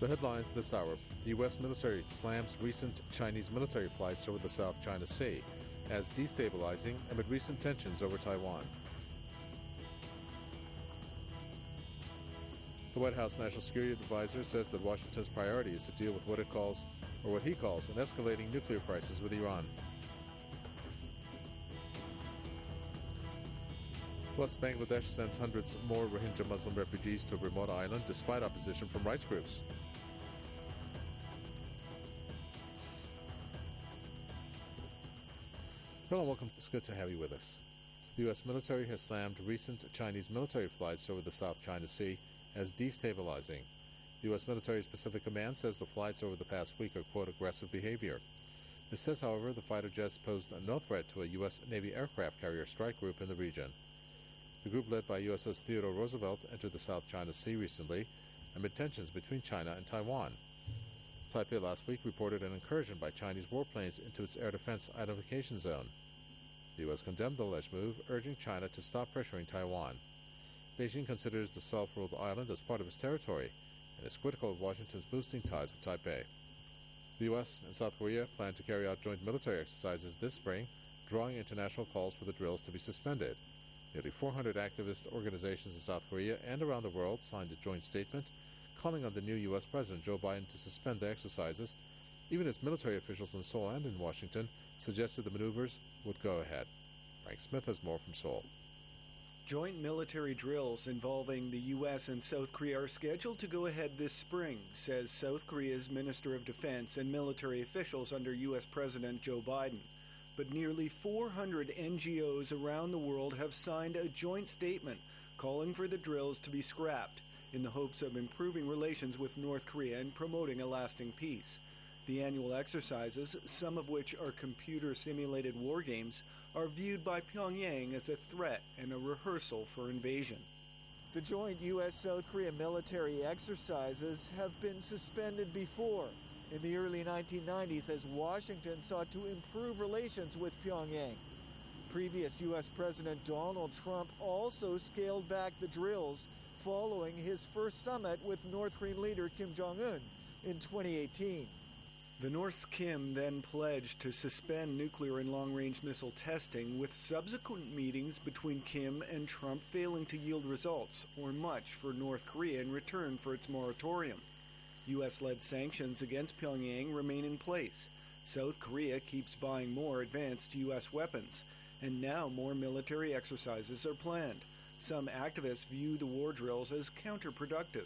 The headlines this hour: the U.S. military slams recent Chinese military flights over the South China Sea as destabilizing amid recent tensions over Taiwan. The White House National Security Advisor says that Washington's priority is to deal with what he calls an escalating nuclear crisis with Iran. Plus, Bangladesh sends hundreds more Rohingya Muslim refugees to a remote island despite opposition from rights groups. Hello and welcome. It's good to have you with us. The U.S. military has slammed recent Chinese military flights over the South China Sea as destabilizing. The U.S. military's Pacific Command says the flights over the past week are, quote, aggressive behavior. It says, however, the fighter jets posed no threat to a U.S. Navy aircraft carrier strike group in the region. The group led by USS Theodore Roosevelt entered the South China Sea recently amid tensions between China and Taiwan. Taipei last week reported an incursion by Chinese warplanes into its air defense identification zone. The U.S. condemned the alleged move, urging China to stop pressuring Taiwan. Beijing considers the self-ruled island as part of its territory and is critical of Washington's boosting ties with Taipei. The U.S. and South Korea plan to carry out joint military exercises this spring, drawing international calls for the drills to be suspended. Nearly 400 activist organizations in South Korea and around the world signed a joint statement calling on the new U.S. President Joe Biden to suspend the exercises, even as military officials in Seoul and in Washington suggested the maneuvers would go ahead. Frank Smith has more from Seoul. Joint military drills involving the U.S. and South Korea are scheduled to go ahead this spring, says South Korea's Minister of Defense and military officials under U.S. President Joe Biden. But nearly 400 NGOs around the world have signed a joint statement calling for the drills to be scrapped in the hopes of improving relations with North Korea and promoting a lasting peace. The annual exercises, some of which are computer-simulated war games, are viewed by Pyongyang as a threat and a rehearsal for invasion. The joint U.S.-South Korea military exercises have been suspended before, in the early 1990s, as Washington sought to improve relations with Pyongyang. Previous U.S. President Donald Trump also scaled back the drills following his first summit with North Korean leader Kim Jong-un in 2018. The North's Kim then pledged to suspend nuclear and long-range missile testing, with subsequent meetings between Kim and Trump failing to yield results or much for North Korea in return for its moratorium. U.S.-led sanctions against Pyongyang remain in place. South Korea keeps buying more advanced U.S. weapons, and now more military exercises are planned. Some activists view the war drills as counterproductive.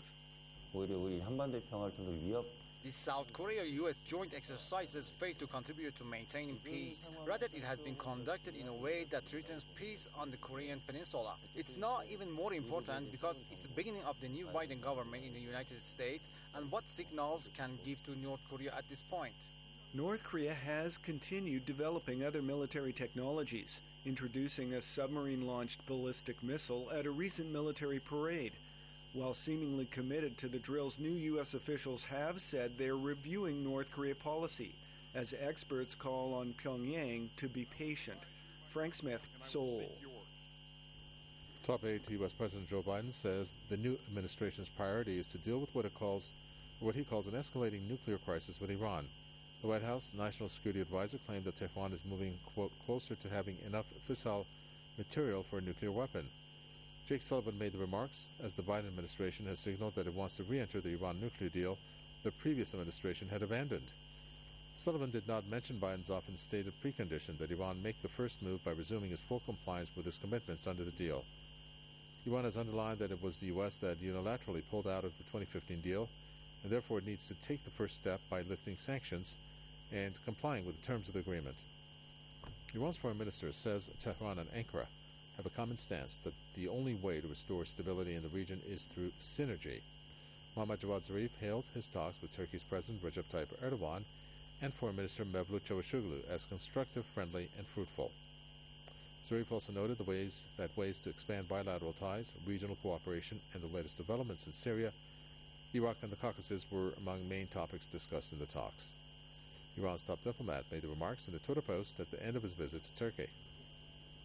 The South Korea-U.S. joint exercises fail to contribute to maintaining peace. Rather, it has been conducted in a way that threatens peace on the Korean peninsula. It's not even more important because it's the beginning of the new Biden government in the United States, and what signals can give to North Korea at this point. North Korea has continued developing other military technologies, introducing a submarine-launched ballistic missile at a recent military parade. While seemingly committed to the drills, new U.S. officials have said they're reviewing North Korea policy, as experts call on Pyongyang to be patient. Frank Smith, Seoul. Top aide to U.S. President Joe Biden says the new administration's priority is to deal with what he calls an escalating nuclear crisis with Iran. The White House National Security Advisor claimed that Tehran is moving, quote, closer to having enough fissile material for a nuclear weapon. Jake Sullivan made the remarks as the Biden administration has signaled that it wants to re-enter the Iran nuclear deal the previous administration had abandoned. Sullivan did not mention Biden's often stated precondition that Iran make the first move by resuming its full compliance with its commitments under the deal. Iran has underlined that it was the U.S. that unilaterally pulled out of the 2015 deal, and therefore it needs to take the first step by lifting sanctions and complying with the terms of the agreement. Iran's foreign minister says Tehran and Ankara have a common stance that the only way to restore stability in the region is through synergy. Mohammad Javad Zarif hailed his talks with Turkey's President Recep Tayyip Erdogan and Foreign Minister Mevlut Çavuşoğlu as constructive, friendly, and fruitful. Zarif also noted ways to expand bilateral ties, regional cooperation, and the latest developments in Syria, Iraq, and the Caucasus were among main topics discussed in the talks. Iran's top diplomat made the remarks in a Twitter post at the end of his visit to Turkey.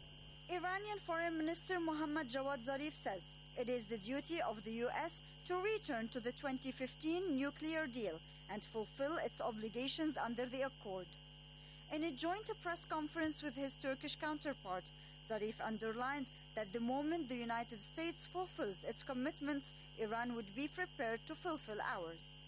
Iranian Foreign Minister Mohammad Javad Zarif says it is the duty of the U.S. to return to the 2015 nuclear deal and fulfill its obligations under the accord. In a joint press conference with his Turkish counterpart, Zarif underlined that the moment the United States fulfills its commitments, Iran would be prepared to fulfill ours.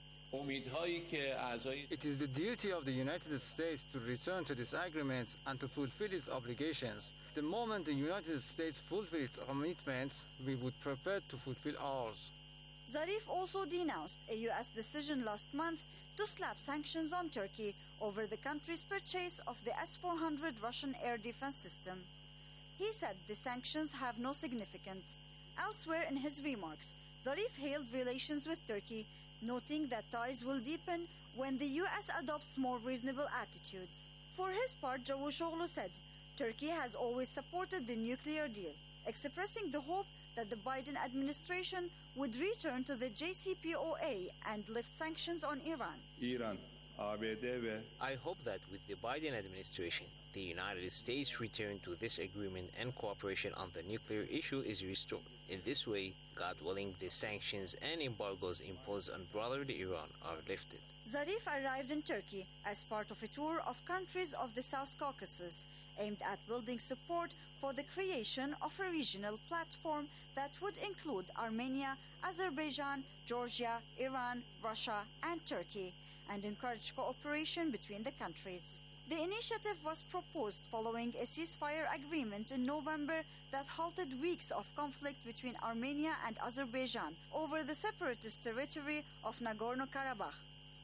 It is the duty of the United States to return to this agreement and to fulfill its obligations. The moment the United States fulfills its commitments, we would prepare to fulfill ours. Zarif also denounced a U.S. decision last month to slap sanctions on Turkey over the country's purchase of the S-400 Russian air defense system. He said the sanctions have no significance. Elsewhere in his remarks, Zarif hailed relations with Turkey, noting that ties will deepen when the U.S. adopts more reasonable attitudes. For his part, Cavusoglu said Turkey has always supported the nuclear deal, expressing the hope that the Biden administration would return to the JCPOA and lift sanctions on Iran. I hope that with the Biden administration, the United States return to this agreement and cooperation on the nuclear issue is restored. In this way, God willing, the sanctions and embargoes imposed on brotherly Iran are lifted. Zarif arrived in Turkey as part of a tour of countries of the South Caucasus, aimed at building support for the creation of a regional platform that would include Armenia, Azerbaijan, Georgia, Iran, Russia, and Turkey, and encourage cooperation between the countries. The initiative was proposed following a ceasefire agreement in November that halted weeks of conflict between Armenia and Azerbaijan over the separatist territory of Nagorno-Karabakh.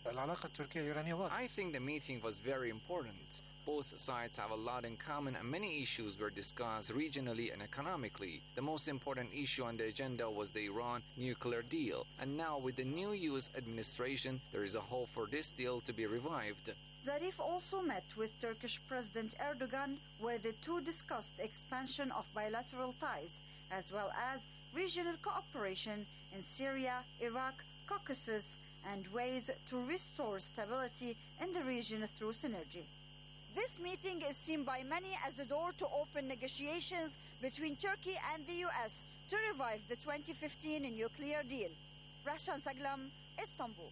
I think the meeting was very important. Both sides have a lot in common and many issues were discussed regionally and economically. The most important issue on the agenda was the Iran nuclear deal. And now with the new U.S. administration, there is a hope for this deal to be revived. Zarif also met with Turkish President Erdogan, where the two discussed expansion of bilateral ties, as well as regional cooperation in Syria, Iraq, Caucasus, and ways to restore stability in the region through synergy. This meeting is seen by many as a door to open negotiations between Turkey and the U.S. to revive the 2015 nuclear deal. Rashan Saglam, Istanbul.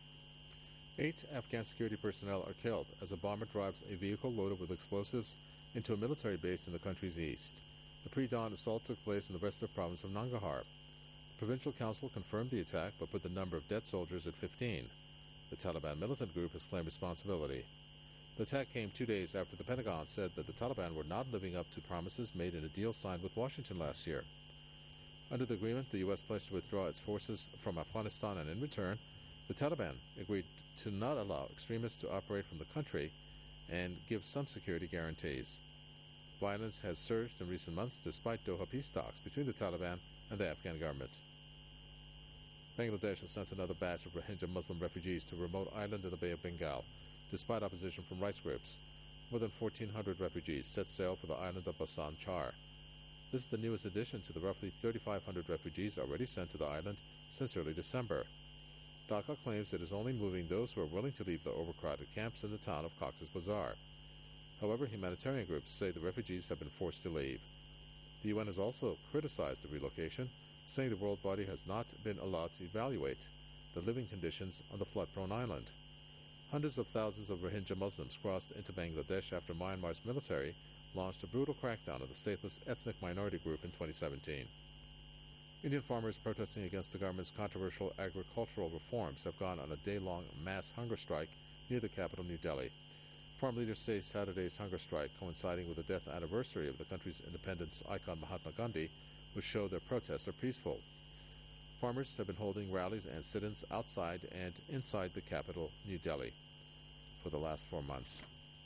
8 Afghan security personnel are killed as a bomber drives a vehicle loaded with explosives into a military base in the country's east. The pre-dawn assault took place in the Rostov province of Nangarhar. The provincial council confirmed the attack but put the number of dead soldiers at 15. The Taliban militant group has claimed responsibility. The attack came 2 days after the Pentagon said that the Taliban were not living up to promises made in a deal signed with Washington last year. Under the agreement, the U.S. pledged to withdraw its forces from Afghanistan, and in return, the Taliban agreed to not allow extremists to operate from the country and give some security guarantees. Violence has surged in recent months despite Doha peace talks between the Taliban and the Afghan government. Bangladesh has sent another batch of Rohingya Muslim refugees to a remote island in the Bay of Bengal, despite opposition from rights groups. More than 1,400 refugees set sail for the island of Basan Char. This is the newest addition to the roughly 3,500 refugees already sent to the island since early December. Dhaka claims it is only moving those who are willing to leave the overcrowded camps in the town of Cox's Bazar. However, humanitarian groups say the refugees have been forced to leave. The UN has also criticized the relocation, saying the world body has not been allowed to evaluate the living conditions on the flood-prone island. Hundreds of thousands of Rohingya Muslims crossed into Bangladesh after Myanmar's military launched a brutal crackdown on the stateless ethnic minority group in 2017. Indian farmers protesting against the government's controversial agricultural reforms have gone on a day-long mass hunger strike near the capital, New Delhi. Farm leaders say Saturday's hunger strike, coinciding with the death anniversary of the country's independence icon Mahatma Gandhi, would show their protests are peaceful. Farmers have been holding rallies and sit-ins outside and inside the capital, New Delhi, for the last 4 months.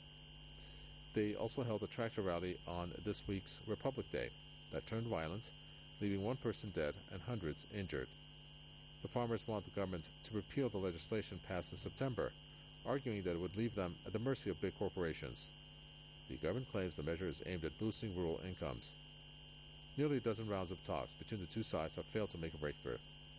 They also held a tractor rally on this week's Republic Day that turned violent, leaving 1 person dead and hundreds injured. The farmers want the government to repeal the legislation passed in September, arguing that it would leave them at the mercy of big corporations. The government claims the measure is aimed at boosting rural incomes. Nearly a dozen rounds of talks between the two sides have failed to make a breakthrough.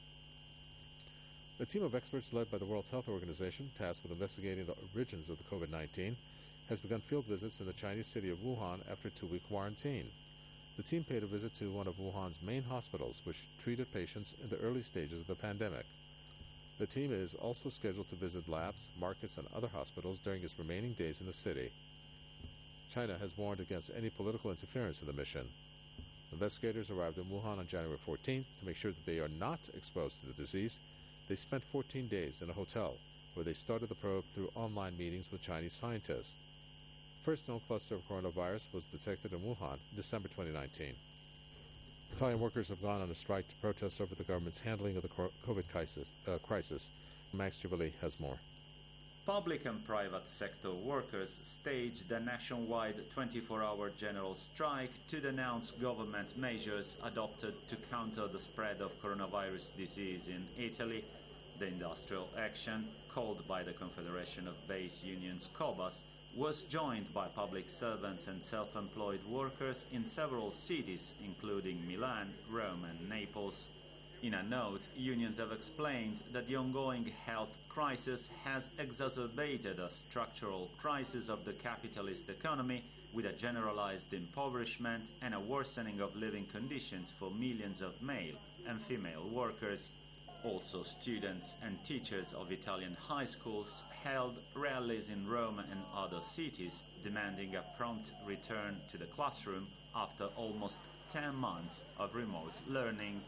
A team of experts led by the World Health Organization, tasked with investigating the origins of the COVID-19, has begun field visits in the Chinese city of Wuhan after a 2-week quarantine. The team paid a visit to one of Wuhan's main hospitals, which treated patients in the early stages of the pandemic. The team is also scheduled to visit labs, markets, and other hospitals during its remaining days in the city. China has warned against any political interference in the mission. Investigators arrived in Wuhan on January 14th to make sure that they are not exposed to the disease. They spent 14 days in a hotel, where they started the probe through online meetings with Chinese scientists. First known cluster of coronavirus was detected in Wuhan in December 2019. Italian workers have gone on a strike to protest over the government's handling of the COVID crisis. Max Giovanni has more. Public and private sector workers staged a nationwide 24-hour general strike to denounce government measures adopted to counter the spread of coronavirus disease in Italy. The industrial action, called by the Confederation of Base Unions COBAS, was joined by public servants and self-employed workers in several cities, including Milan, Rome and Naples. In a note, unions have explained that the ongoing health crisis has exacerbated a structural crisis of the capitalist economy, with a generalized impoverishment and a worsening of living conditions for millions of male and female workers. Also, students and teachers of Italian high schools held rallies in Rome and other cities, demanding a prompt return to the classroom after almost 10 months of remote learning.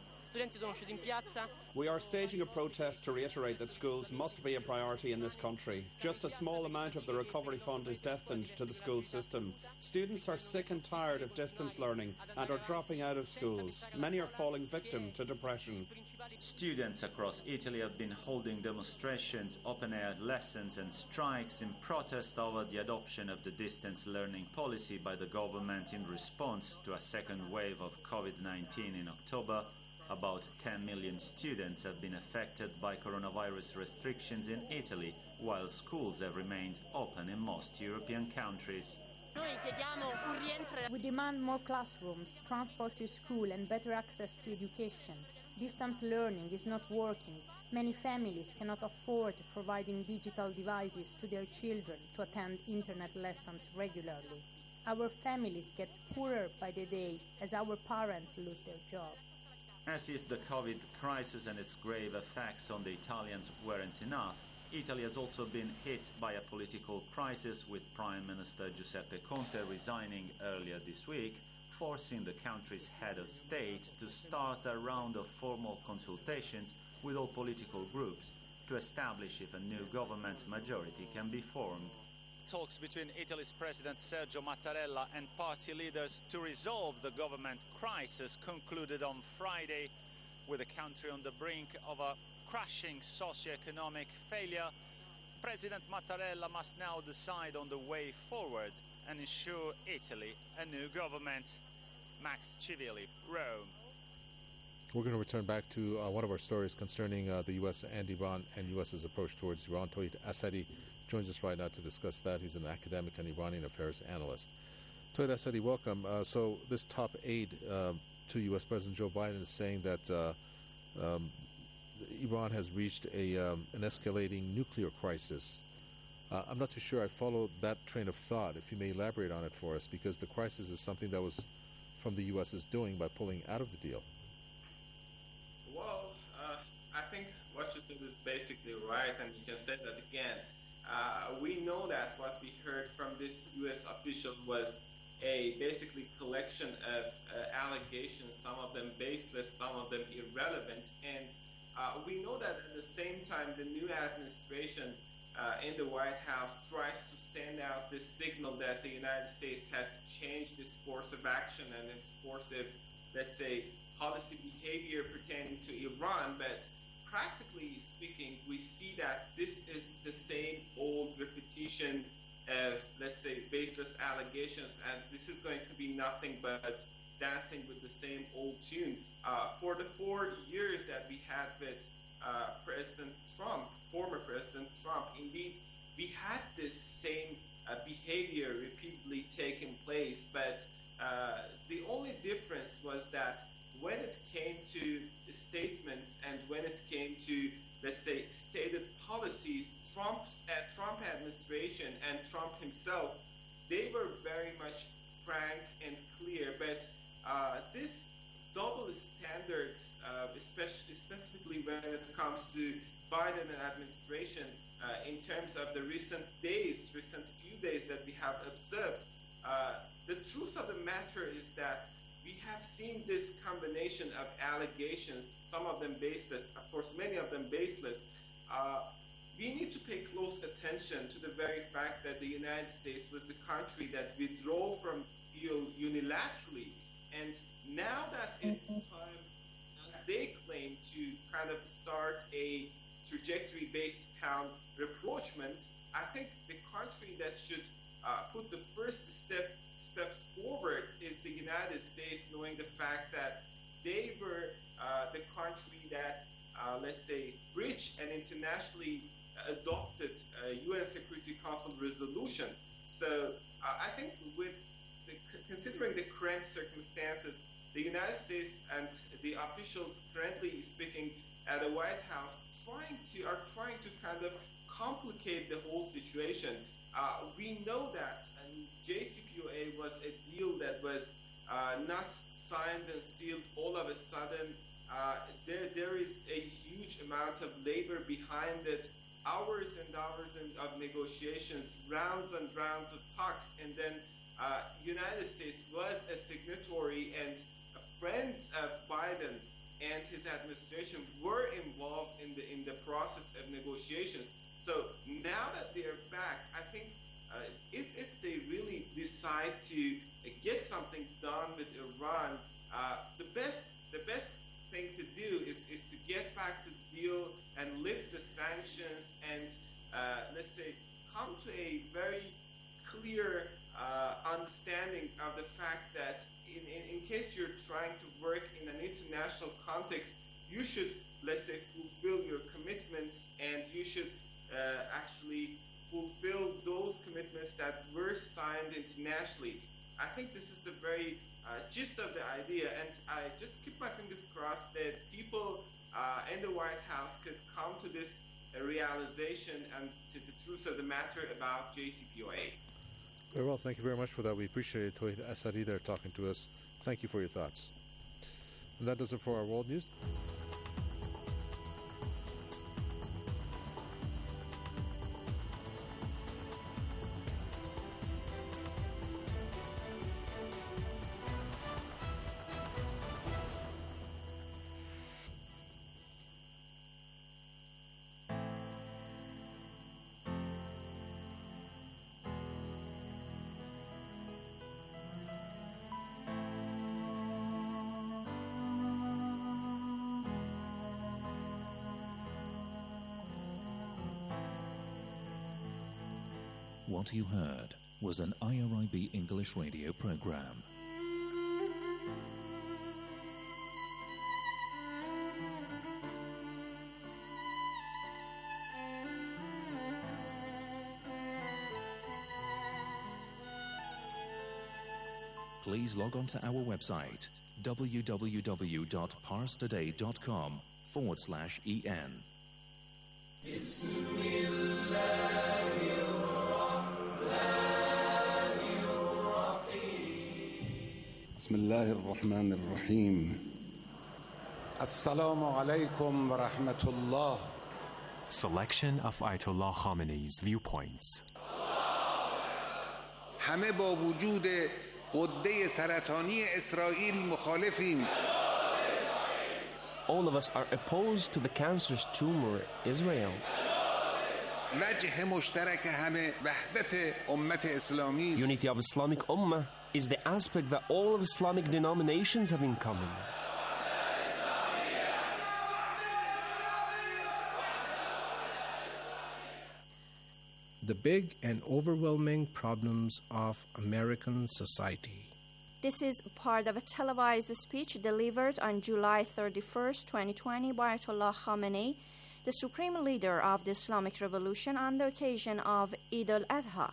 We are staging a protest to reiterate that schools must be a priority in this country. Just a small amount of the recovery fund is destined to the school system. Students are sick and tired of distance learning and are dropping out of schools. Many are falling victim to depression. Students across Italy have been holding demonstrations, open-air lessons and strikes in protest over the adoption of the distance learning policy by the government in response to a second wave of COVID-19 in October. About 10 million students have been affected by coronavirus restrictions in Italy, while schools have remained open in most European countries. We demand more classrooms, transport to school and better access to education. Distance learning is not working. Many families cannot afford providing digital devices to their children to attend internet lessons regularly. Our families get poorer by the day as our parents lose their job. As if the COVID crisis and its grave effects on the Italians weren't enough, Italy has also been hit by a political crisis, with Prime Minister Giuseppe Conte resigning earlier this week, forcing the country's head of state to start a round of formal consultations with all political groups to establish if a new government majority can be formed. Talks between Italy's President Sergio Mattarella and party leaders to resolve the government crisis concluded on Friday, with the country on the brink of a crashing socio-economic failure. President Mattarella must now decide on the way forward and ensure Italy a new government. Max Civilli, Rome. We're going to return back to one of our stories concerning the U.S. and Iran and U.S.'s approach towards Iran. Tawhid Asadi joins us right now to discuss that. He's an academic and Iranian affairs analyst. Tawhid Asadi, welcome. So this top aide to U.S. President Joe Biden is saying that Iran has reached an escalating nuclear crisis. I'm not too sure I follow that train of thought. If you may elaborate on it for us, because the crisis is something that was from the U.S.'s doing by pulling out of the deal. Well, I think Washington is basically right, and you can say that again. We know that what we heard from this U.S. official was a basically collection of allegations, some of them baseless, some of them irrelevant, and we know that at the same time the new administration in the White House tries to send out this signal that the United States has changed its course of action and its course of, let's say, policy behavior pertaining to Iran, but practically speaking, we see that this is the same old repetition of, let's say, baseless allegations, and this is going to be nothing but dancing with the same old tune. For the 4 years that we had with President Trump, former President Trump, indeed, we had this same behavior repeatedly taking place, but the only difference was that when it came to statements and when it came to, let's say, stated policies, Trump administration and Trump himself, they were very much frank and clear, but this double standards, specifically when it comes to Biden administration, in terms of the recent few days that we have observed, the truth of the matter is that we have seen this combination of allegations, some of them baseless, of course, many of them baseless. We need to pay close attention to the very fact that the United States was the country that withdrew from deal unilaterally. And now that it's time, they claim to kind of start a trajectory-based pound rapprochement, I think the country that should put the first steps forward is the United States, knowing the fact that they were the country that, let's say, breached an internationally adopted UN Security Council resolution. So I think considering the current circumstances, the United States and the officials currently speaking at the White House are trying to kind of complicate the whole situation. We know that JCPOA was a deal that was not signed and sealed all of a sudden. There is a huge amount of labor behind it, hours and hours of negotiations, rounds and rounds of talks, and then United States was a signatory, and friends of Biden and his administration were involved in the process of negotiations. So now that they're back, I think if they really decide to get something done with Iran, the best thing to do is to get back to the deal and lift the sanctions and let's say come to a very clear understanding of the fact that in case you're trying to work in an international context, you should, let's say, fulfill your commitments, and you should actually fulfill those commitments that were signed internationally. I think this is the very gist of the idea, and I just keep my fingers crossed that people in the White House could come to this realization and to the truth of the matter about JCPOA. Very well. Thank you very much for that. We appreciate it. Tawhid Asadi there talking to us. Thank you for your thoughts. And that does it for our world news. What you heard was an IRIB English radio program. Please log on to our website www.parstoday.com/en. بسم الله الرحمن الرحيم السلام عليكم ورحمة الله. Selection of Ayatollah Khamenei's viewpoints. همه با وجود غده سرطانی اسرائیل مخالفیم. All of us are opposed to the cancerous tumor Israel. وجه مشترک همه وحدت امت اسلامی. Unity of Islamic Ummah is the aspect that all of Islamic denominations have in common. The big and overwhelming problems of American society. This is part of a televised speech delivered on July 31st, 2020 by Ayatollah Khamenei, the supreme leader of the Islamic Revolution, on the occasion of Eid al-Adha.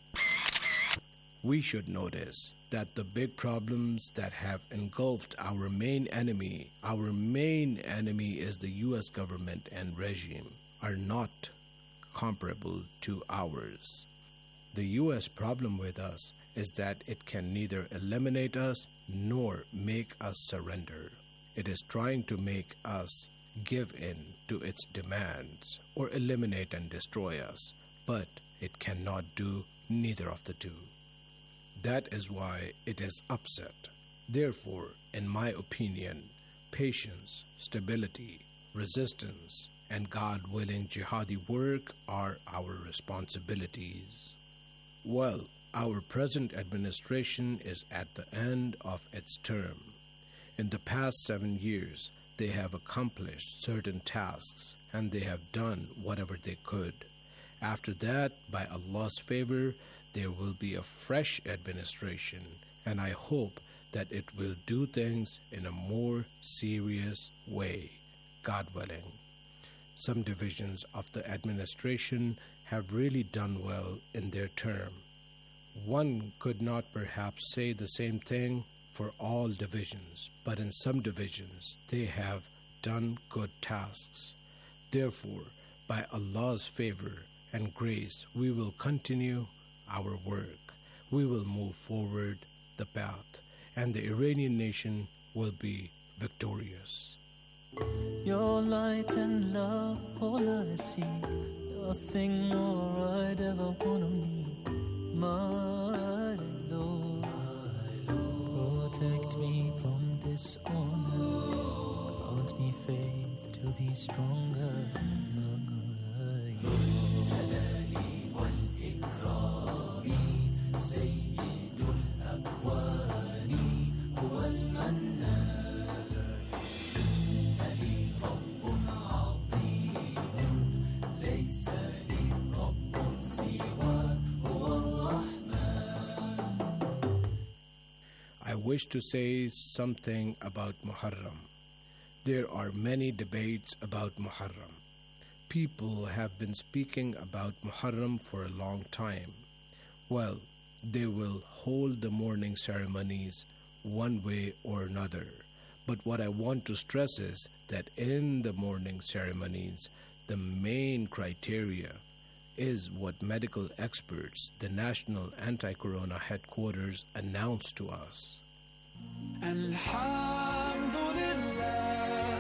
We should notice that the big problems that have engulfed our main enemy is the U.S. government and regime, are not comparable to ours. The U.S. problem with us is that it can neither eliminate us nor make us surrender. It is trying to make us give in to its demands or eliminate and destroy us, but it cannot do neither of the two. That is why it is upset. Therefore, in my opinion, patience, stability, resistance, and God-willing jihadi work are our responsibilities. Well, our present administration is at the end of its term. In the past 7 years, they have accomplished certain tasks and they have done whatever they could. After that, by Allah's favor, there will be a fresh administration, and I hope that it will do things in a more serious way, God willing. Some divisions of the administration have really done well in their term. One could not perhaps say the same thing for all divisions, but in some divisions they have done good tasks. Therefore, by Allah's favor and grace, we will continue our work. We will move forward the path, and the Iranian nation will be victorious. Your light and love, all I see, nothing more I'd ever want to need. My Lord, protect me from dishonor, grant me faith to be stronger. I wish to say something about Muharram. There are many debates about Muharram. People have been speaking about Muharram for a long time. Well, they will hold the mourning ceremonies one way or another. But what I want to stress is that in the mourning ceremonies, the main criteria is what medical experts, the National Anti-Corona Headquarters, announced to us. Alhamdulillah,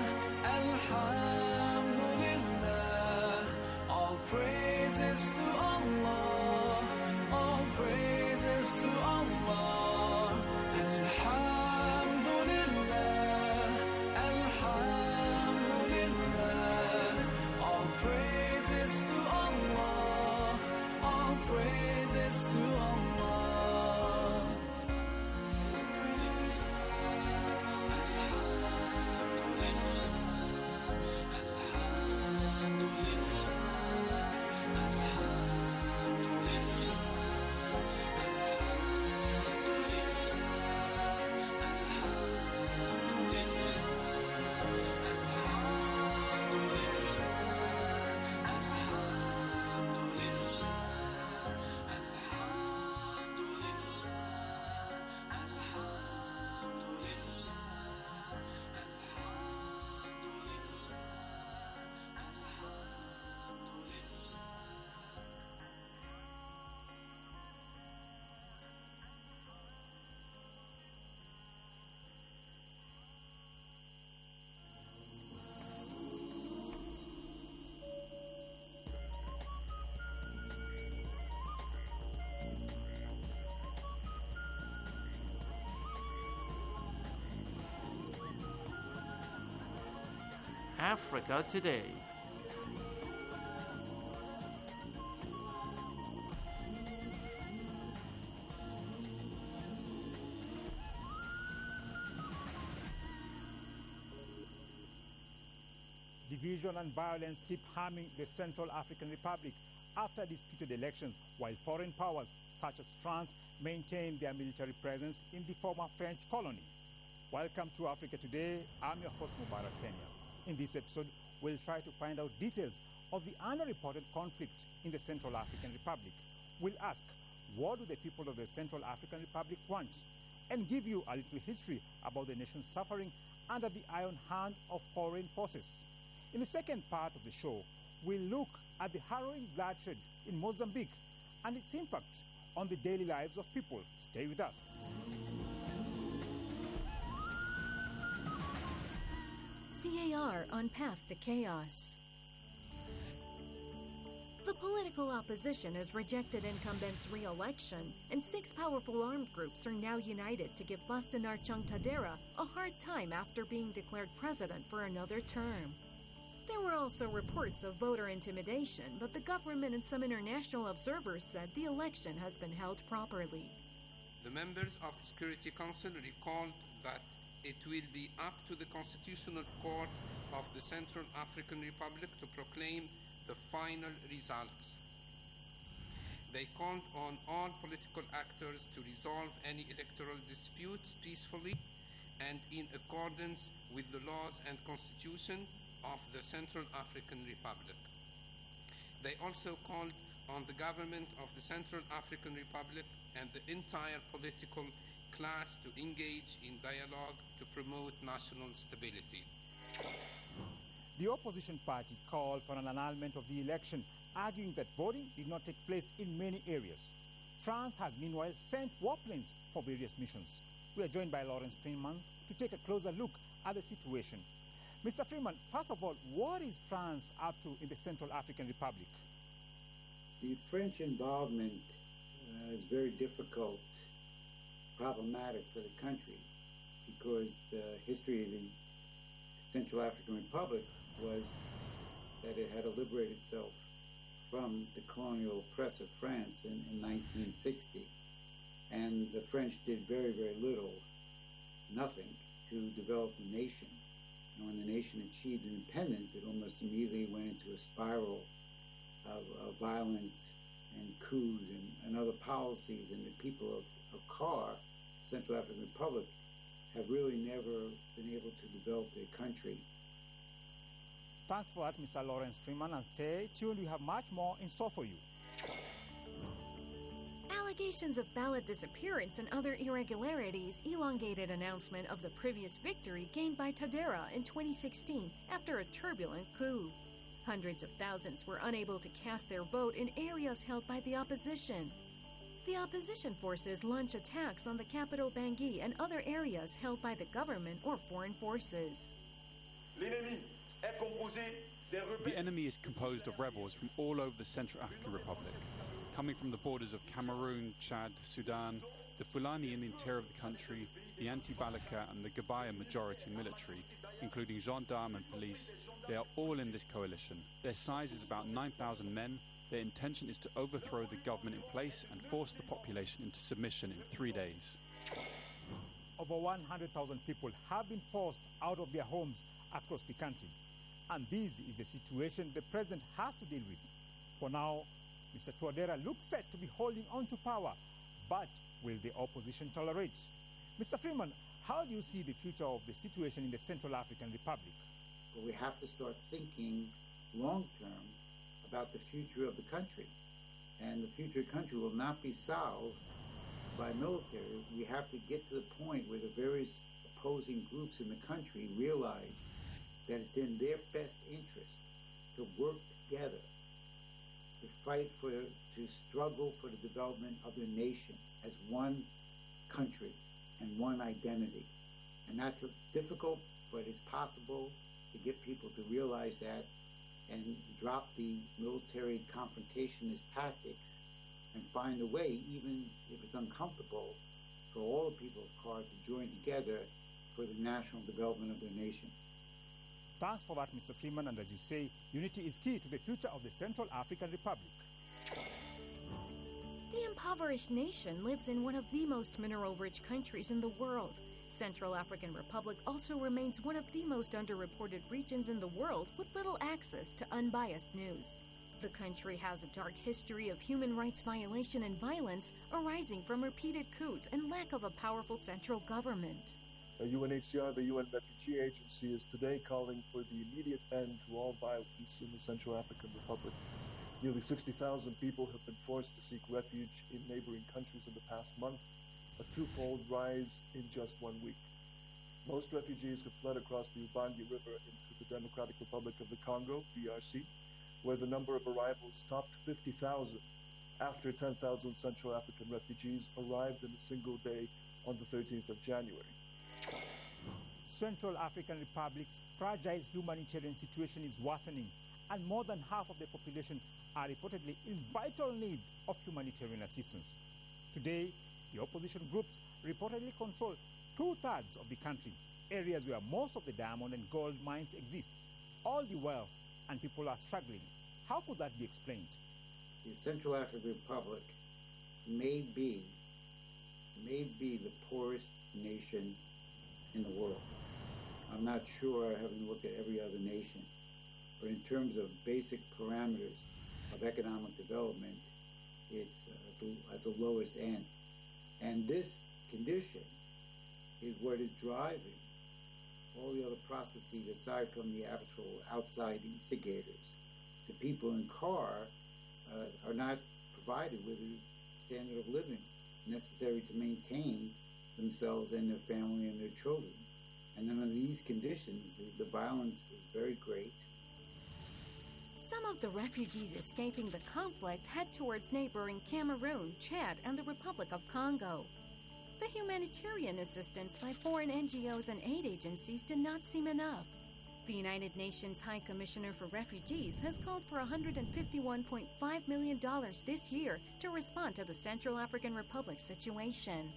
Alhamdulillah, all praises to Allah, all praises to Allah. Alhamdulillah, Alhamdulillah, all praises to Allah, all praises to Allah. Africa Today. Division and violence keep harming the Central African Republic after disputed elections, while foreign powers such as France maintain their military presence in the former French colony. Welcome to Africa Today. I'm your host, Mubarak Kenya. In this episode, we'll try to find out details of the underreported conflict in the Central African Republic. We'll ask, what do the people of the Central African Republic want? And give you a little history about the nation suffering under the iron hand of foreign forces. In the second part of the show, we'll look at the harrowing bloodshed in Mozambique and its impact on the daily lives of people. Stay with us. CAR on Path to Chaos. The political opposition has rejected incumbent's re-election, and 6 powerful armed groups are now united to give Bastanar Chang Tadera a hard time after being declared president for another term. There were also reports of voter intimidation, but the government and some international observers said the election has been held properly. The members of the Security Council recalled that it will be up to the Constitutional Court of the Central African Republic to proclaim the final results. They called on all political actors to resolve any electoral disputes peacefully and in accordance with the laws and constitution of the Central African Republic. They also called on the government of the Central African Republic and the entire political class to engage in dialogue to promote national stability. The opposition party called for an annulment of the election, arguing that voting did not take place in many areas. France has meanwhile sent warplanes for various missions. We are joined by Lawrence Freeman to take a closer look at the situation. Mr. Freeman, first of all, what is France up to in the Central African Republic? The French involvement is very difficult, problematic for the country, because the history of the Central African Republic was that it had to liberate itself from the colonial oppressor France in 1960. And the French did very, very little, nothing, to develop the nation. And when the nation achieved independence, it almost immediately went into a spiral of violence and coups and other policies. And the people of CAR, Central African Republic, have really never been able to develop their country. Thanks for that, Mr. Lawrence Freeman, and stay tuned. We have much more in store for you. Allegations of ballot disappearance and other irregularities elongated announcement of the previous victory gained by Tadera in 2016 after a turbulent coup. Hundreds of thousands were unable to cast their vote in areas held by the opposition. The opposition forces launched attacks on the capital Bangui and other areas held by the government or foreign forces. The enemy is composed of rebels from all over the Central African Republic, coming from the borders of Cameroon, Chad, Sudan, the Fulani in the interior of the country, the anti-Balaka and the Gabaya majority military, including gendarmes and police. They are all in this coalition. Their size is about 9,000 men. Their intention is to overthrow the government in place and force the population into submission in 3 days. Over 100,000 people have been forced out of their homes across the country. And this is the situation the president has to deal with. For now, Mr. Touadera looks set to be holding on to power, but will the opposition tolerate? Mr. Freeman, how do you see the future of the situation in the Central African Republic? Well, we have to start thinking long-term about the future of the country. And the future of the country will not be solved by military. We have to get to the point where the various opposing groups in the country realize that it's in their best interest to work together, to fight to struggle for the development of the nation as one country and one identity. And that's difficult, but it's possible to get people to realize that and drop the military confrontationist tactics and find a way, even if it's uncomfortable, for all the people of CAR to join together for the national development of their nation. Thanks for that, Mr. Freeman, and as you say, unity is key to the future of the Central African Republic. The impoverished nation lives in one of the most mineral-rich countries in the world. Central African Republic also remains one of the most underreported regions in the world with little access to unbiased news. The country has a dark history of human rights violation and violence arising from repeated coups and lack of a powerful central government. UNHCR, the UN Refugee Agency, is today calling for the immediate end to all violence in the Central African Republic. Nearly 60,000 people have been forced to seek refuge in neighboring countries in the past month, a twofold rise in just 1 week. Most refugees have fled across the Ubangi River into the Democratic Republic of the Congo, DRC, where the number of arrivals topped 50,000 after 10,000 Central African refugees arrived in a single day on the 13th of January. Central African Republic's fragile humanitarian situation is worsening, and more than half of the population are reportedly in vital need of humanitarian assistance. Today, the opposition groups reportedly control 2/3 of the country, areas where most of the diamond and gold mines exist. All the wealth and people are struggling. How could that be explained? The Central African Republic may be the poorest nation in the world. I'm not sure, I haven't looked at every other nation, but in terms of basic parameters of economic development, it's at the lowest end. And this condition is what is driving all the other processes aside from the actual outside instigators. The people in CAR are not provided with a standard of living necessary to maintain themselves and their family and their children. And then under these conditions, the violence is very great. Some of the refugees escaping the conflict head towards neighboring Cameroon, Chad, and the Republic of Congo. The humanitarian assistance by foreign NGOs and aid agencies did not seem enough. The United Nations High Commissioner for Refugees has called for $151.5 million this year to respond to the Central African Republic situation.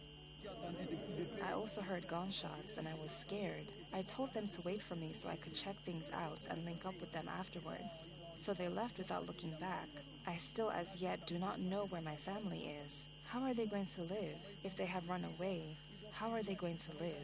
I also heard gunshots and I was scared. I told them to wait for me so I could check things out and link up with them afterwards. So they left without looking back. I still as yet do not know where my family is. How are they going to live? If they have run away, how are they going to live?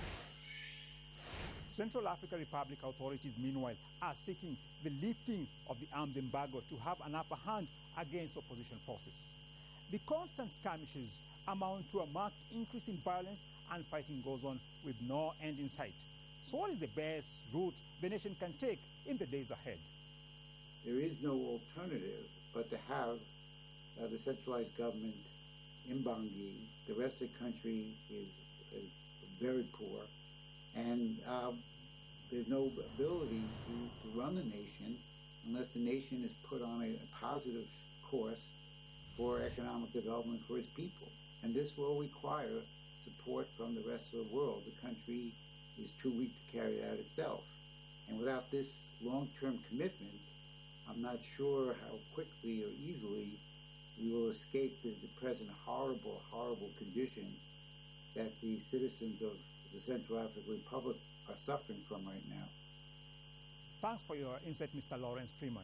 Central African Republic authorities, meanwhile, are seeking the lifting of the arms embargo to have an upper hand against opposition forces. The constant skirmishes amount to a marked increase in violence, and fighting goes on with no end in sight. So what is the best route the nation can take in the days ahead? There is no alternative but to have the centralized government in Bangui. The rest of the country is very poor, and there's no ability to run the nation unless the nation is put on a positive course for economic development for its people. And this will require support from the rest of the world. The country is too weak to carry it out itself. And without this long-term commitment, I'm not sure how quickly or easily we will escape the present horrible, horrible conditions that the citizens of the Central African Republic are suffering from right now. Thanks for your insight, Mr. Lawrence Freeman.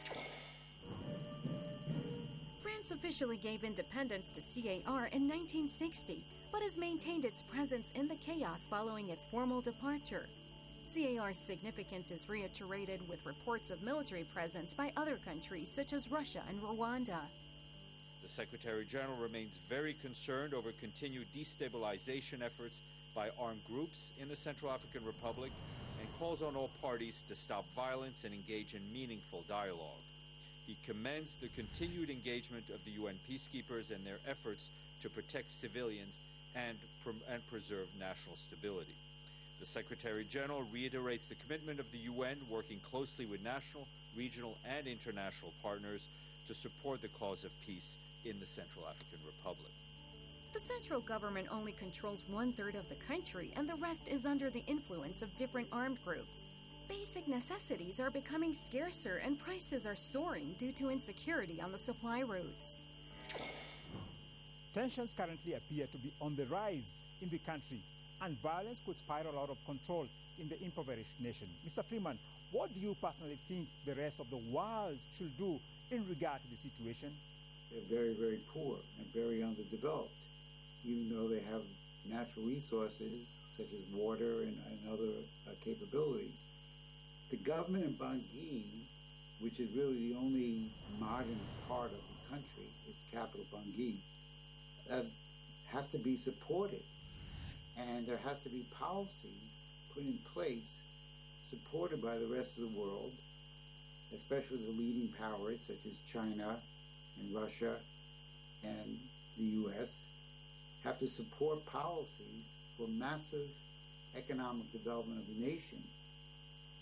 France officially gave independence to CAR in 1960, but has maintained its presence in the chaos following its formal departure. CAR's significance is reiterated with reports of military presence by other countries such as Russia and Rwanda. The Secretary General remains very concerned over continued destabilization efforts by armed groups in the Central African Republic and calls on all parties to stop violence and engage in meaningful dialogue. He commends the continued engagement of the UN peacekeepers and their efforts to protect civilians and preserve national stability. The Secretary General reiterates the commitment of the UN working closely with national, regional, and international partners to support the cause of peace in the Central African Republic. The central government only controls 1/3 of the country, and the rest is under the influence of different armed groups. Basic necessities are becoming scarcer and prices are soaring due to insecurity on the supply routes. Tensions currently appear to be on the rise in the country, and violence could spiral out of control in the impoverished nation. Mr. Freeman, what do you personally think the rest of the world should do in regard to the situation? They're very, very poor and very underdeveloped, even though they have natural resources such as water and other capabilities. The government in Bangui, which is really the only modern part of the country, its capital Bangui, has to be supported. And there has to be policies put in place supported by the rest of the world, especially the leading powers such as China and Russia and the US, have to support policies for massive economic development of the nation.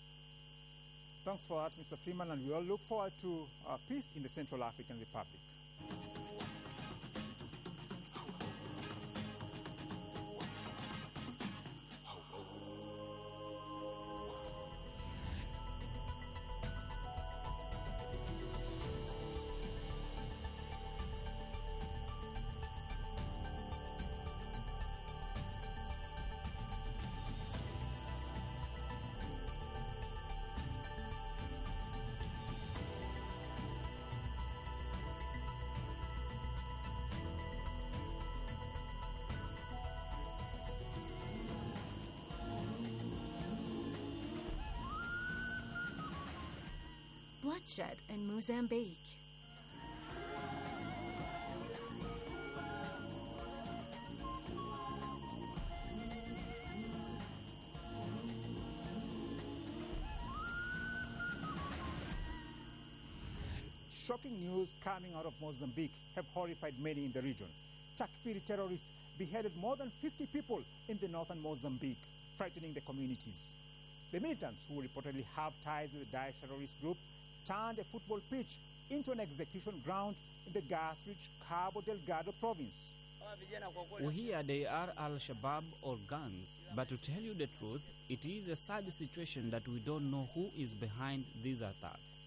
Thanks for that, Mr. Freeman, and we all look forward to peace in the Central African Republic. Bloodshed in Mozambique. Shocking news coming out of Mozambique have horrified many in the region. Takfiri terrorists beheaded more than 50 people in the northern Mozambique, frightening the communities. The militants, who reportedly have ties with the Daesh terrorist group, turned a football pitch into an execution ground in the gas-rich Cabo Delgado province. We hear they are Al-Shabaab or gangs, but to tell you the truth, it is a sad situation that we don't know who is behind these attacks.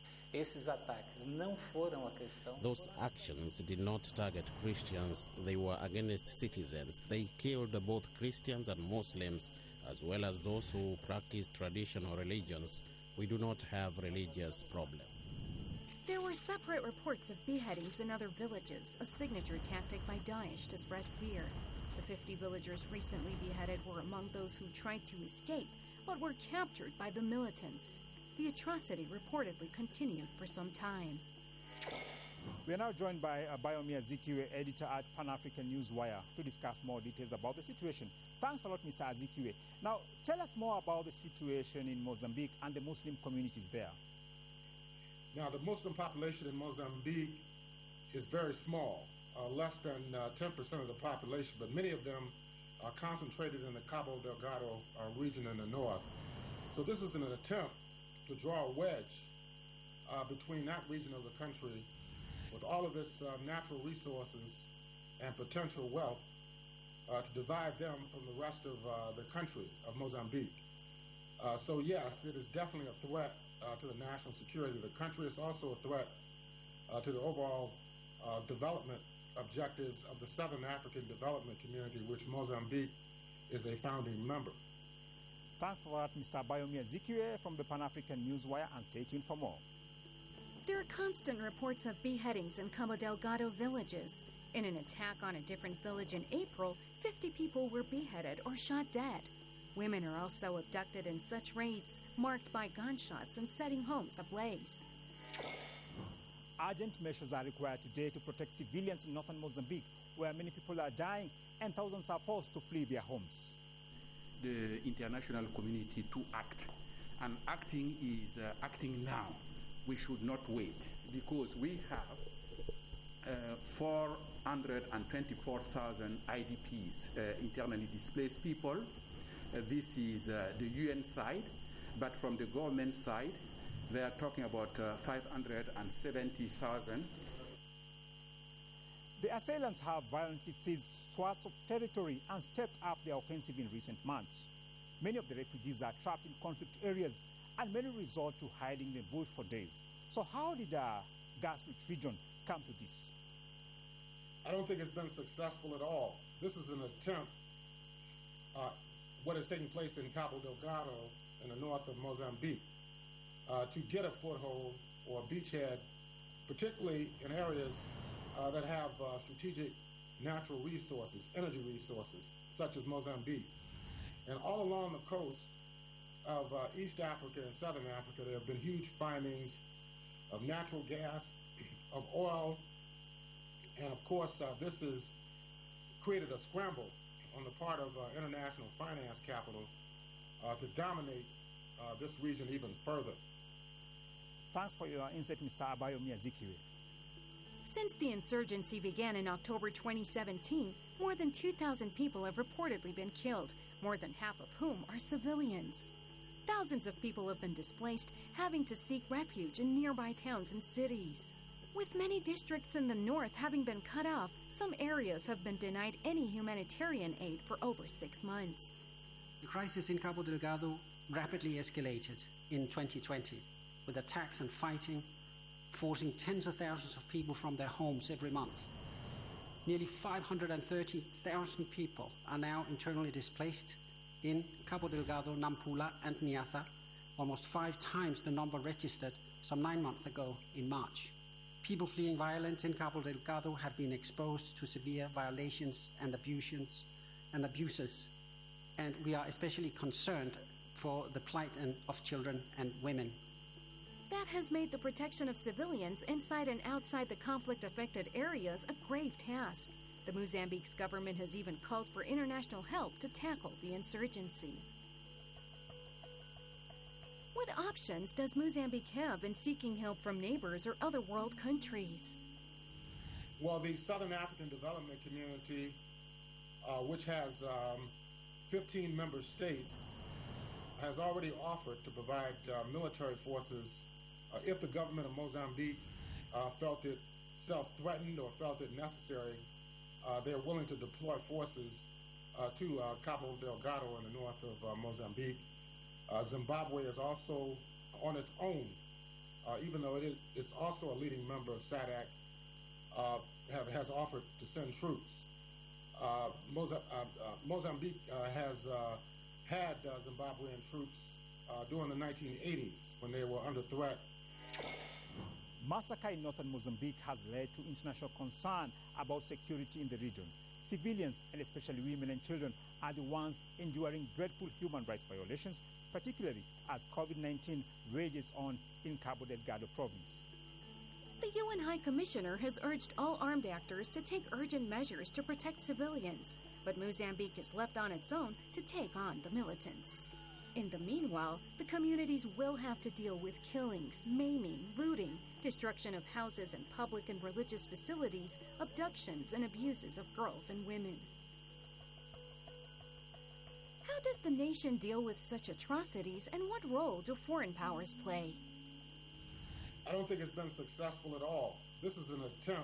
Those actions did not target Christians, they were against citizens. They killed both Christians and Muslims, as well as those who practice traditional religions. We do not have religious problem. There were separate reports of beheadings in other villages, a signature tactic by Daesh to spread fear. The 50 villagers recently beheaded were among those who tried to escape, but were captured by the militants. The atrocity reportedly continued for some time. We are now joined by Bayomi Azikiwe, editor at Pan-African Newswire, to discuss more details about the situation. Thanks a lot, Mr. Azikiwe. Now, tell us more about the situation in Mozambique and the Muslim communities there. Now, the Muslim population in Mozambique is very small, less than 10% of the population, but many of them are concentrated in the Cabo Delgado region in the north. So this is an attempt to draw a wedge between that region of the country with all of its natural resources and potential wealth to divide them from the rest of the country of Mozambique. So yes, it is definitely a threat to the national security of the country. It's also a threat to the overall development objectives of the Southern African Development Community, which Mozambique is a founding member. Thanks for that, Mr. Bayomi Azikiwe from the Pan-African Newswire, and stay tuned for more. There are constant reports of beheadings in Cabo Delgado villages. In an attack on a different village in April, 50 people were beheaded or shot dead. Women are also abducted in such raids, marked by gunshots and setting homes ablaze. Urgent measures are required today to protect civilians in northern Mozambique, where many people are dying and thousands are forced to flee their homes. The international community to act, and acting is acting now. We should not wait, because we have 424,000 IDPs, internally displaced people. This is the UN side, but from the government side, they are talking about 570,000. The assailants have violently seized swaths of territory and stepped up their offensive in recent months. Many of the refugees are trapped in conflict areas, and many resort to hiding in the bush for days. So how did the gas-rich region come to this? I don't think it's been successful at all. This is an attempt, what is taking place in Cabo Delgado in the north of Mozambique, to get a foothold or a beachhead, particularly in areas that have strategic natural resources, energy resources, such as Mozambique. And all along the coast of East Africa and Southern Africa, there have been huge findings of natural gas, of oil, and of course, this has created a scramble on the part of international finance capital to dominate this region even further. Thanks for your insight, Mr. Abayomi Azikiwe. Since the insurgency began in October 2017, more than 2,000 people have reportedly been killed, more than half of whom are civilians. Thousands of people have been displaced, having to seek refuge in nearby towns and cities. With many districts in the north having been cut off, some areas have been denied any humanitarian aid for over 6 months. The crisis in Cabo Delgado rapidly escalated in 2020, with attacks and fighting forcing tens of thousands of people from their homes every month. Nearly 530,000 people are now internally displaced in Cabo Delgado, Nampula, and Niassa, almost 5 times the number registered some 9 months ago in March. People fleeing violence in Cabo Delgado have been exposed to severe violations and abuses, and we are especially concerned for the plight of children and women. That has made the protection of civilians inside and outside the conflict-affected areas a grave task. The Mozambique's government has even called for international help to tackle the insurgency. What options does Mozambique have in seeking help from neighbors or other world countries? Well, the Southern African Development Community, which has 15 member states, has already offered to provide military forces if the government of Mozambique felt it self-threatened or felt it necessary. They're willing to deploy forces to Cabo Delgado in the north of Mozambique. Zimbabwe is also on its own, even though it's also a leading member of SADC, has offered to send troops. Mozambique has had Zimbabwean troops during the 1980s when they were under threat. Massacre in northern Mozambique has led to international concern about security in the region. Civilians, and especially women and children, are the ones enduring dreadful human rights violations, particularly as COVID-19 rages on in Cabo Delgado province. The UN High Commissioner has urged all armed actors to take urgent measures to protect civilians, but Mozambique is left on its own to take on the militants. In the meanwhile, the communities will have to deal with killings, maiming, looting, destruction of houses and public and religious facilities, abductions, and abuses of girls and women. How does the nation deal with such atrocities, and what role do foreign powers play? I don't think it's been successful at all. This is an attempt,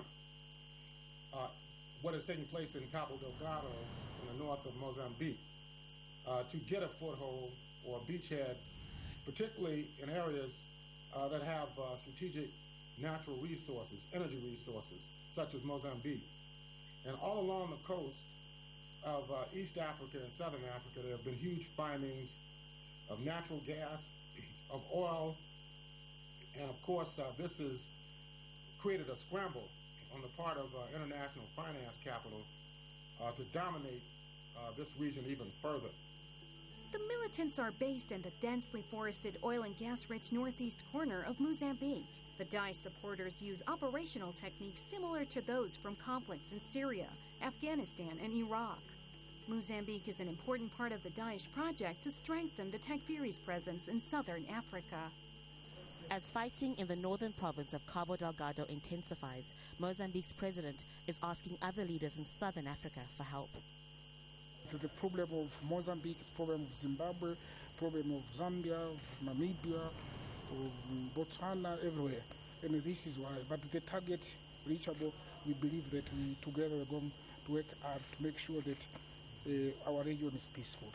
what is taking place in Cabo Delgado in the north of Mozambique, to get a foothold or a beachhead, particularly in areas that have strategic natural resources, energy resources, such as Mozambique. And all along the coast of East Africa and Southern Africa, there have been huge findings of natural gas, of oil, and of course, this has created a scramble on the part of international finance capital to dominate this region even further. The militants are based in the densely forested oil and gas-rich northeast corner of Mozambique. The Daesh supporters use operational techniques similar to those from conflicts in Syria, Afghanistan, and Iraq. Mozambique is an important part of the Daesh project to strengthen the Takfiri's presence in southern Africa. As fighting in the northern province of Cabo Delgado intensifies, Mozambique's president is asking other leaders in southern Africa for help. The problem of Mozambique, problem of Zimbabwe, problem of Zambia, of Namibia, of Botswana, everywhere. And this is why. But the target reachable, we believe that we together are going to work hard to make sure that our region is peaceful.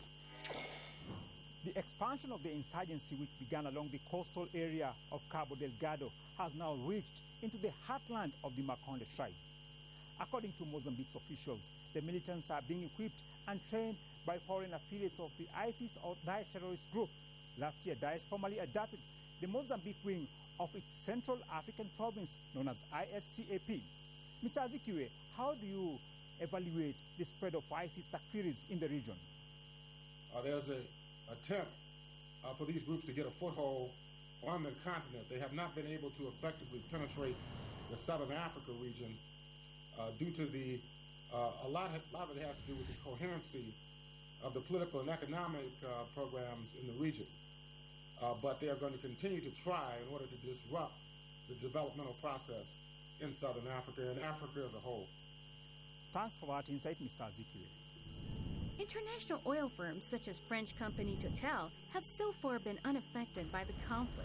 The expansion of the insurgency, which began along the coastal area of Cabo Delgado, has now reached into the heartland of the Makonde tribe. According to Mozambique's officials, the militants are being equipped and trained by foreign affiliates of the ISIS or Daesh terrorist group. Last year, Daesh formally adopted the Mozambique wing of its Central African province, known as ISCAP. Mr. Azikiwe, how do you evaluate the spread of ISIS Takfiris in the region? There's an attempt for these groups to get a foothold on the continent. They have not been able to effectively penetrate the Southern Africa region due to the a lot of it has to do with the coherency of the political and economic programs in the region. But they are going to continue to try in order to disrupt the developmental process in Southern Africa and Africa as a whole. Thanks for that insight, Mr. Azikiwe. International oil firms such as French company Total have so far been unaffected by the conflict.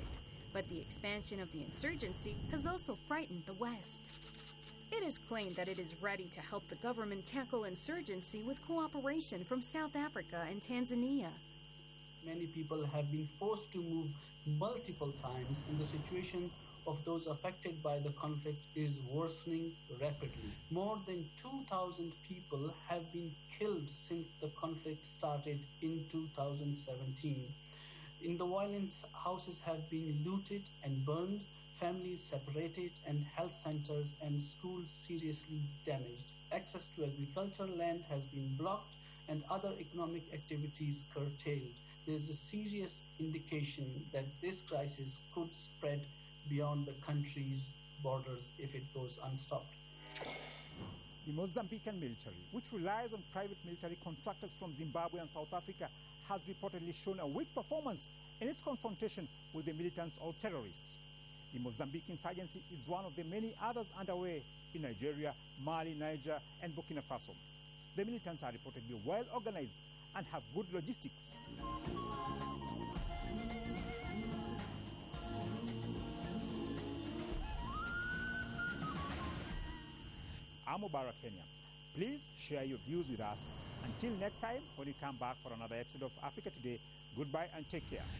But the expansion of the insurgency has also frightened the West. It is claimed that it is ready to help the government tackle insurgency with cooperation from South Africa and Tanzania. Many people have been forced to move multiple times, and the situation of those affected by the conflict is worsening rapidly. More than 2,000 people have been killed since the conflict started in 2017. In the violence, houses have been looted and burned, families separated, and health centers and schools seriously damaged. Access to agricultural land has been blocked and other economic activities curtailed. There is a serious indication that this crisis could spread beyond the country's borders if it goes unstopped. The Mozambican military, which relies on private military contractors from Zimbabwe and South Africa, has reportedly shown a weak performance in its confrontation with the militants or terrorists. The Mozambique insurgency is one of the many others underway in Nigeria, Mali, Niger, and Burkina Faso. The militants are reportedly well organized and have good logistics. I'm Mubarak Kenya. Please share your views with us. Until next time, when we come back for another episode of Africa Today, goodbye and take care.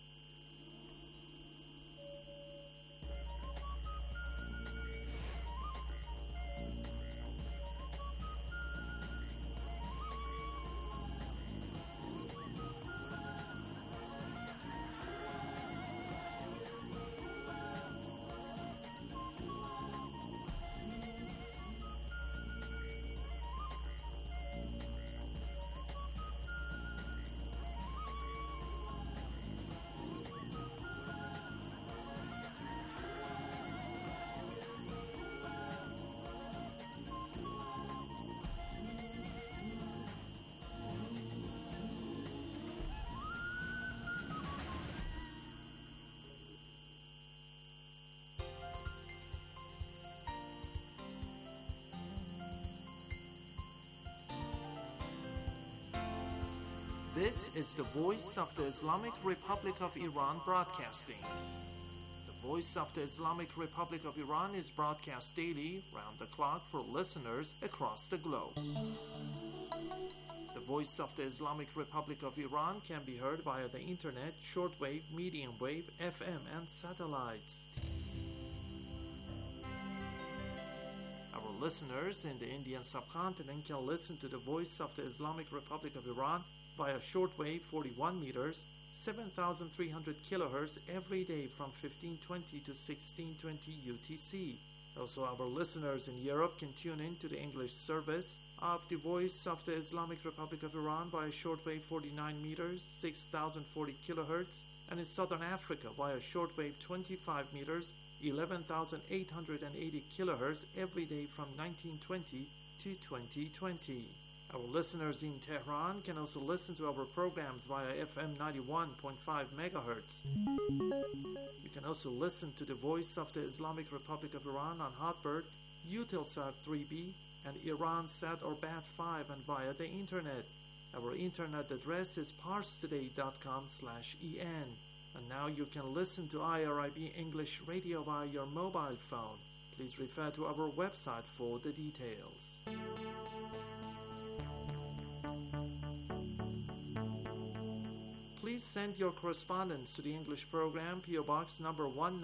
This is the Voice of the Islamic Republic of Iran broadcasting. The Voice of the Islamic Republic of Iran is broadcast daily, round the clock, for listeners across the globe. The Voice of the Islamic Republic of Iran can be heard via the internet, shortwave, medium wave, FM, and satellites. Our listeners in the Indian subcontinent can listen to the Voice of the Islamic Republic of Iran via shortwave 41 meters, 7,300 kilohertz every day from 1520 to 1620 UTC. Also, our listeners in Europe can tune in to the English service of the Voice of the Islamic Republic of Iran via shortwave 49 meters, 6,040 kilohertz, and in Southern Africa via shortwave 25 meters, 11,880 kilohertz every day from 1920 to 2020. Our listeners in Tehran can also listen to our programs via FM 91.5 megahertz. You can also listen to the Voice of the Islamic Republic of Iran on Hotbird, Eutelsat 3B, and Iransat or Bat5 and via the internet. Our internet address is parstoday.com/en. And now you can listen to IRIB English Radio via your mobile phone. Please refer to our website for the details. Please send your correspondence to the English program, PO Box number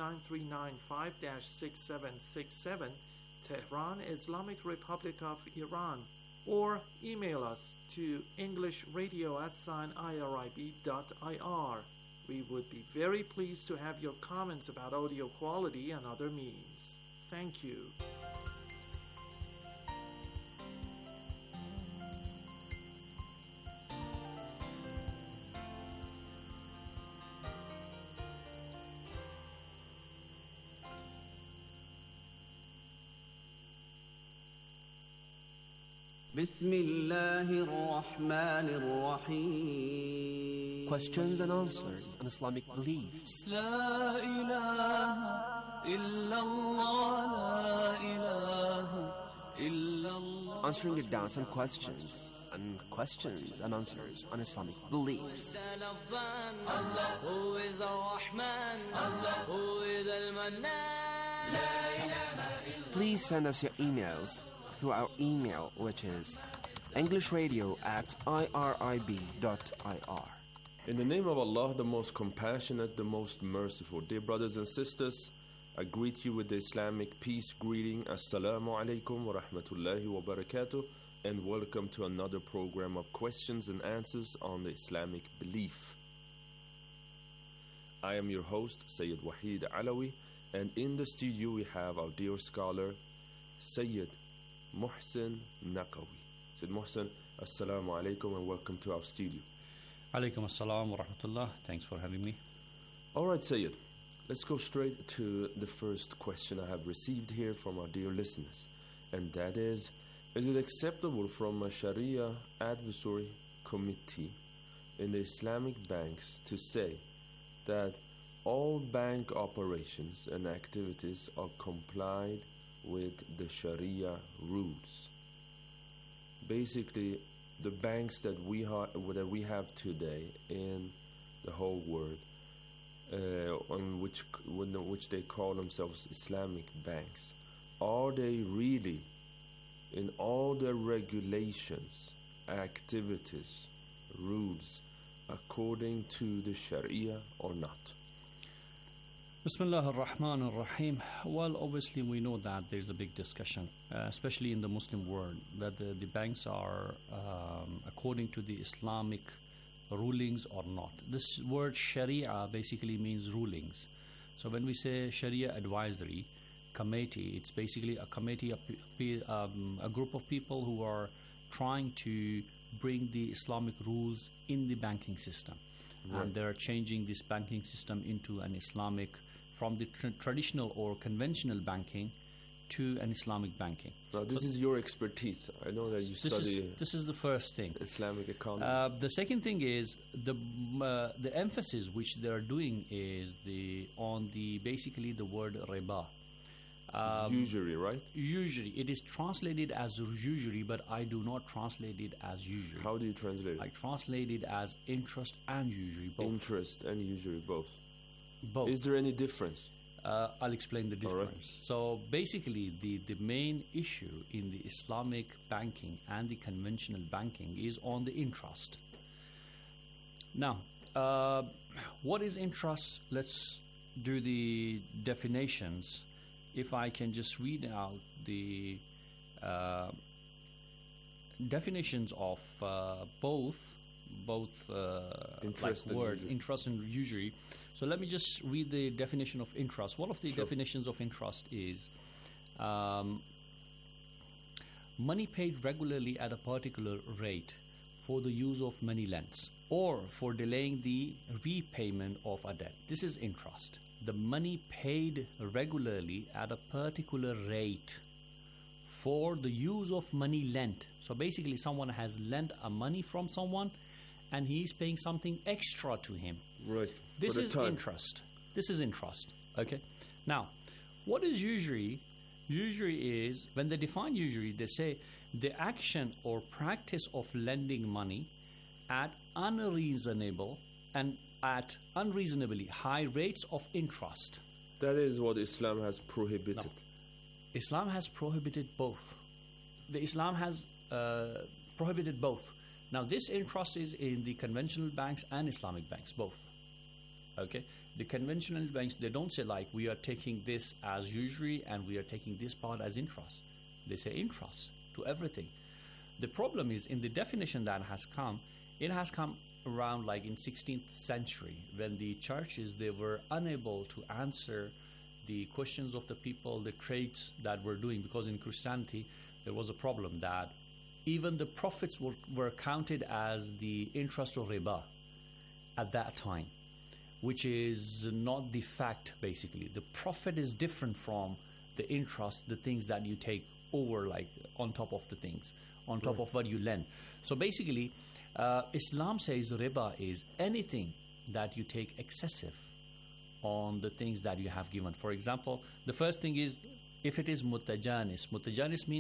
19395-6767, Tehran, Islamic Republic of Iran, or email us to englishradio@irib.ir. We would be very pleased to have your comments about audio quality and other means. Thank you. Questions and answers on Islamic beliefs. La ilaha illallah, la ilaha illallah. answering your doubts and questions and answers on Islamic beliefs. Please send us your emails through our email, which is englishradio@irib.ir. In the name of Allah, the most compassionate, the most merciful. Dear brothers and sisters, I greet you with the Islamic peace greeting. Assalamu alaikum wa rahmatullahi wa barakatuh, and welcome to another program of questions and answers on the Islamic belief. I am your host, Sayyid Wahid Alawi, and in the studio we have our dear scholar, Sayyid Muhsin Naqawi. Sayyid Muhsin, assalamu alaikum and welcome to our studio. Alaikum assalam wa rahmatullah. Thanks for having me. All right, Sayyid. Let's go straight to the first question I have received here from our dear listeners. And that is it acceptable from a Sharia advisory committee in the Islamic banks to say that all bank operations and activities are complied with the Sharia rules? Basically, the banks that we have today in the whole world, on which they call themselves Islamic banks, are they really, in all their regulations, activities, rules, according to the Sharia or not? Bismillah ar-Rahman ar-Rahim. Well, obviously we know that there's a big discussion, especially in the Muslim world, whether the banks are according to the Islamic rulings or not. This word Sharia basically means rulings. So when we say Sharia advisory committee, it's basically a committee, a group of people who are trying to bring the Islamic rules in the banking system. Right. And they're changing this banking system into an Islamic, from the traditional or conventional banking to an Islamic banking. Now, this is your expertise. I know that you study. This is the first thing. Islamic economy. The second thing is the emphasis which they are doing is basically the word riba. Usury, right? Usury. It is translated as usury, but I do not translate it as usury. How do you translate it? I translate it as interest and usury, both. Interest and usury, both. Both. Is there any difference? I'll explain the difference. Right. So basically, the main issue in the Islamic banking and the conventional banking is on the interest. Now, what is interest? Let's do the definitions. If I can just read out the definitions of both interest like words, interest and usury. So let me just read the definition of interest. One of the definitions of interest is money paid regularly at a particular rate for the use of money lends or for delaying the repayment of a debt. This is interest. The money paid regularly at a particular rate for the use of money lent. So basically someone has lent a money from someone and he is paying something extra to him. Right. This is interest. This is interest. Okay. Now, what is usury? Usury is, when they define usury, they say the action or practice of lending money at unreasonably high rates of interest. That is what Islam has prohibited. No. Islam has prohibited both. The Islam has prohibited both. Now, this interest is in the conventional banks and Islamic banks, both. Okay? The conventional banks, they don't say like, we are taking this as usury and we are taking this part as interest. They say interest to everything. The problem is in the definition that has come, it has come around like in 16th century when the churches, they were unable to answer the questions of the people, the trades that were doing, because in Christianity there was a problem that even the prophets were counted as the interest or riba at that time, which is not the fact basically. The prophet is different from the interest, the things that you take over, like on top of the things, on top of what you lend. So basically, Islam says riba is anything that you take excessive on the things that you have given. For example, the first thing is if it is mutajanis. Mutajanis means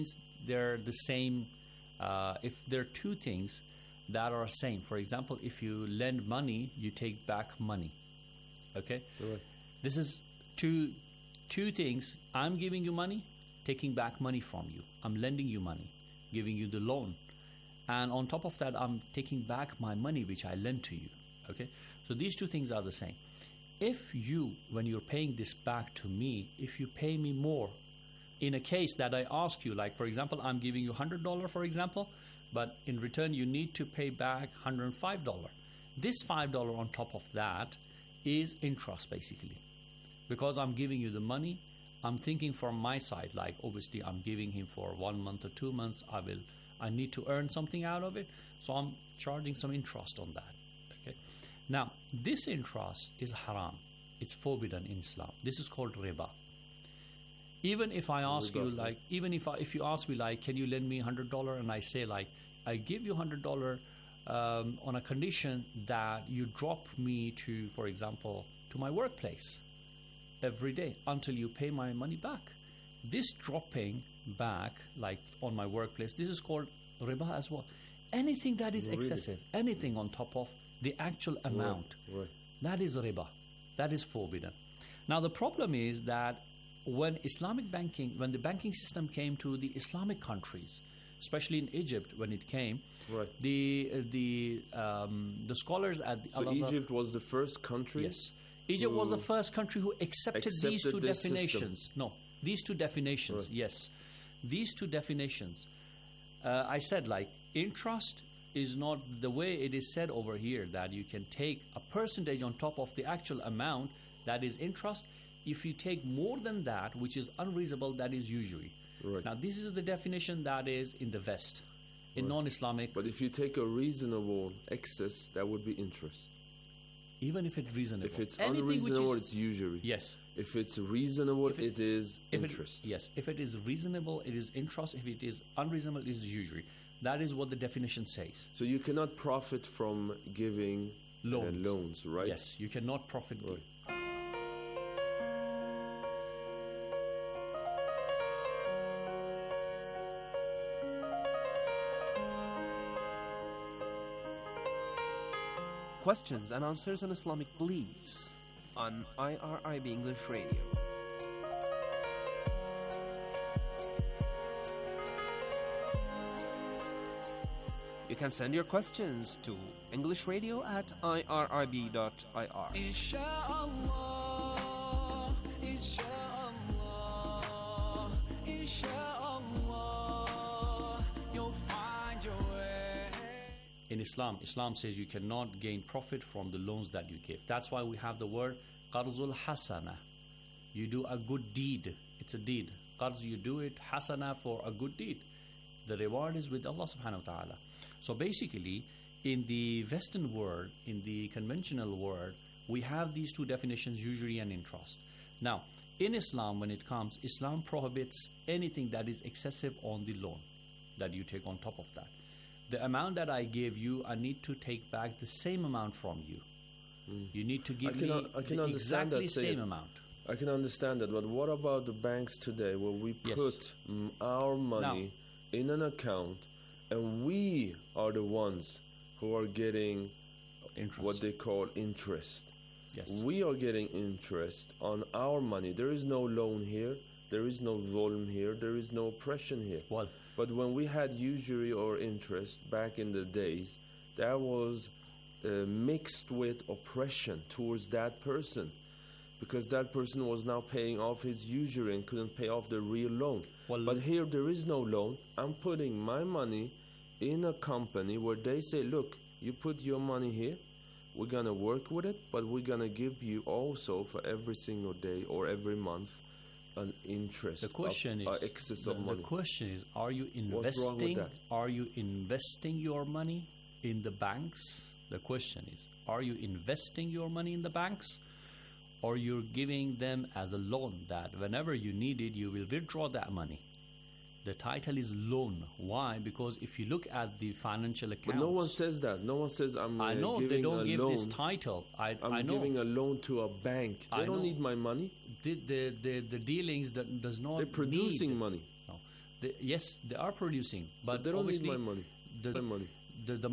they're the same, if there are two things that are same. For example, if you lend money, you take back money. Okay? Right. This is two things. I'm giving you money, taking back money from you. I'm lending you money, giving you the loan. And on top of that, I'm taking back my money which I lent to you. Okay? So these two things are the same. If you, when you're paying this back to me, if you pay me more, in a case that I ask you, like for example, I'm giving you $100, for example, but in return you need to pay back $105. This $5 on top of that is interest, basically. Because I'm giving you the money, I'm thinking from my side, like obviously I'm giving him for 1 month or 2 months, I need to earn something out of it, so I'm charging some interest on that. Okay. Now, this interest is haram. It's forbidden in Islam. This is called riba. Even if I ask you, like, if you ask me, like, can you lend me $100, and I say, like, I give you $100 on a condition that you drop me to, for example, to my workplace every day until you pay my money back. This dropping back, like on my workplace, this is called riba as well. Anything that is excessive, anything on top of the actual amount, that is riba. That is forbidden. Now the problem is that when the banking system came to the Islamic countries, especially in Egypt when it came, the scholars at Egypt was the first country. Yes, Egypt was the first country who accepted these two definitions. System. No, these two definitions. Yes, these two definitions. I said, like, interest is not the way it is said over here, that you can take a percentage on top of the actual amount, that is interest. If you take more than that, which is unreasonable, that is usury. Right. Now, this is the definition that is in the West, in non-Islamic. But if you take a reasonable excess, that would be interest. Even if it's reasonable. If it's unreasonable, it's usury. Yes. If it's reasonable, it is interest. Yes. If it is reasonable, it is interest. If it is unreasonable, it is usury. That is what the definition says. So you cannot profit from giving loans, right? Yes, you cannot profit. Right. Questions and answers on Islamic beliefs on IRIB English Radio. You can send your questions to englishradio@irib.ir. Inshallah, inshallah, inshallah, you'll find your way. In Islam says you cannot gain profit from the loans that you give. That's why we have the word qarzul hasana. You do a good deed. It's a deed. Qarz, you do it, hasana, for a good deed. The reward is with Allah subhanahu wa ta'ala. So basically, in the Western world, in the conventional world, we have these two definitions, usury and interest. Now, in Islam, when it comes, Islam prohibits anything that is excessive on the loan that you take on top of that. The amount that I gave you, I need to take back the same amount from you. You need to give me the exactly same amount. I can understand that, but what about the banks today where we put our money in an account and we are the ones who are getting what they call interest? Yes. We are getting interest on our money. There is no loan here. There is no zulm here. There is no oppression here. Well, but when we had usury or interest back in the days, that was mixed with oppression towards that person, because that person was now paying off his usury and couldn't pay off the real loan. Well, but here there is no loan. I'm putting my money in a company where they say, look, you put your money here, we're going to work with it, but we're going to give you also for every single day or every month an interest. The question is, excess of money. The question is, are you investing? What's wrong with that? Are you investing your money in the banks? The question is, are you investing your money in the banks, or you're giving them as a loan that whenever you need it, you will withdraw that money? The title is loan. Why? Because if you look at the financial accounts... But no one says that. No one says I'm I know giving they don't give loan. this title. I know. Giving a loan to a bank. They don't need my money. The dealings that does not They're producing money. No. Yes, they are producing, but so they don't obviously need my money. the